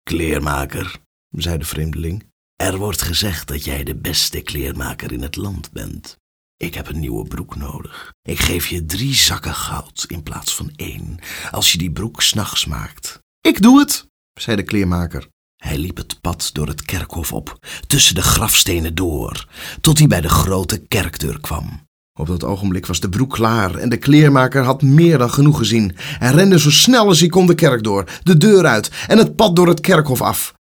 Kleermaker, zei de vreemdeling, er wordt gezegd dat jij de beste kleermaker in het land bent. Ik heb een nieuwe broek nodig. Ik geef je 3 zakken goud in plaats van 1, als je die broek 's nachts maakt. Ik doe het, zei de kleermaker. Hij liep het pad door het kerkhof op, tussen de grafstenen door, tot hij bij de grote kerkdeur kwam. Op dat ogenblik was de broek klaar en de kleermaker had meer dan genoeg gezien. Hij rende zo snel als hij kon de kerk door, de deur uit en het pad door het kerkhof af.